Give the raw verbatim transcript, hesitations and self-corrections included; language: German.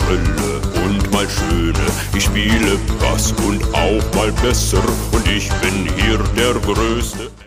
Brille und mal Schöne. Ich spiele Bass und auch mal besser und ich bin hier der Größte.